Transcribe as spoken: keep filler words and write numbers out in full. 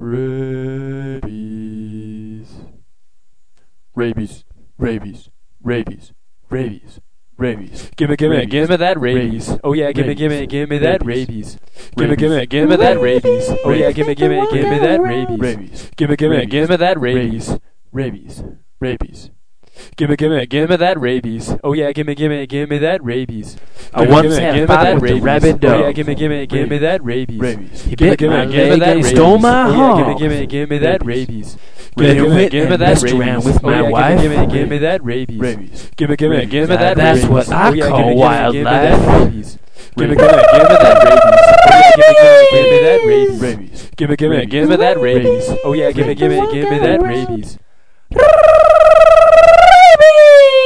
Rabies. Rabies. Rabies. Rabies. Rabies. Rabies. Gimme, gimme, Rabies. gimme that rabies. Rabies. Oh yeah, gimme, Rabies. gimme, gimme that Rabies. rabies. Gimme, gimme, Rabies. gimme that rabies. Oh yeah, Rabies. gimme, gimme, gimme that rabies. Rabies. Gimme, gimme, Rabies. gimme that rabies. Rabies. Rabies. Gimme, gimme, gimme that rabies. Oh yeah, gimme, gimme, gimme that rabies. I Gimme, once gimme, had a gimme fight that with the rabies. rabid Oh yeah, dog. gimme, gimme, gimme that rabies. Rabies. He Gimme, bit gimme, my gimme leg that and he rabies. stole my Oh yeah, hog. gimme, gimme, gimme that Rabies. rabies. Then Gimme, he gimme, went gimme and that messed rabies. around with Oh my yeah, wife. gimme, gimme, gimme that rabies. Rabies. Gimme, gimme, Rabies. gimme Now that that's rabies. what I Oh yeah, call gimme, gimme, gimme that wildlife. rabies. Gimme, Rabies. gimme, gimme that rabies. Oh yeah, gimme, gimme, gimme that rabies. Rabies. Gimme, gimme, Rabies. gimme that rabies. Rabies. Oh yeah, gimme, gimme, gimme that rabies. Rabies.